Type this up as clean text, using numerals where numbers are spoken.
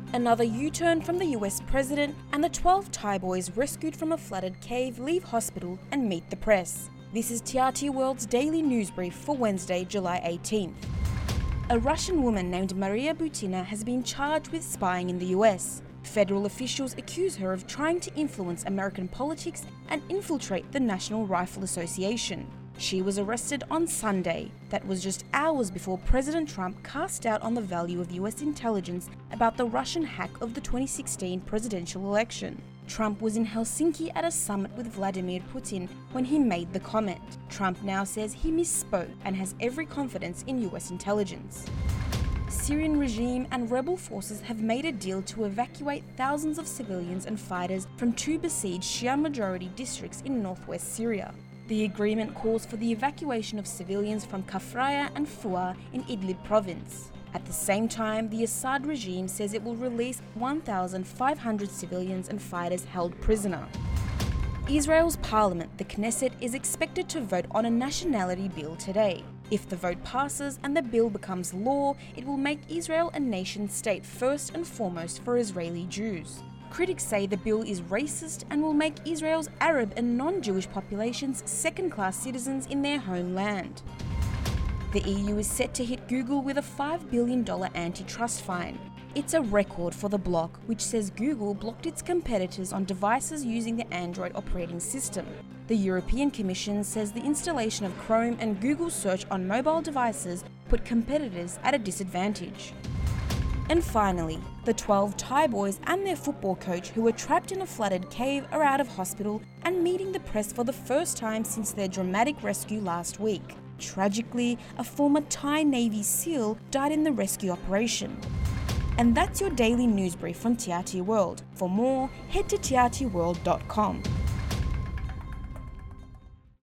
Another U-turn from the US president, and the 12 Thai boys rescued from a flooded cave leave hospital and meet the press. This is TRT World's daily news brief for Wednesday, July 18th. A Russian woman named Maria Butina has been charged with spying in the US. Federal officials accuse her of trying to influence American politics and infiltrate the National Rifle Association. She was arrested on Sunday. That was just hours before President Trump cast doubt on the value of US intelligence about the Russian hack of the 2016 presidential election. Trump was in Helsinki at a summit with Vladimir Putin when he made the comment. Trump now says he misspoke and has every confidence in US intelligence. Syrian regime and rebel forces have made a deal to evacuate thousands of civilians and fighters from two besieged Shia-majority districts in northwest Syria. The agreement calls for the evacuation of civilians from Kafraya and Fua in Idlib province. At the same time, the Assad regime says it will release 1,500 civilians and fighters held prisoner. Israel's parliament, the Knesset, is expected to vote on a nationality bill today. If the vote passes and the bill becomes law, it will make Israel a nation-state first and foremost for Israeli Jews. Critics say the bill is racist and will make Israel's Arab and non-Jewish populations second-class citizens in their homeland. The EU is set to hit Google with a $5 billion antitrust fine. It's a record for the bloc, which says Google blocked its competitors on devices using the Android operating system. The European Commission says the installation of Chrome and Google Search on mobile devices put competitors at a disadvantage. And finally, the 12 Thai boys and their football coach who were trapped in a flooded cave are out of hospital and meeting the press for the first time since their dramatic rescue last week. Tragically, a former Thai Navy SEAL died in the rescue operation. And that's your daily news brief from TRT World. For more, head to trtworld.com.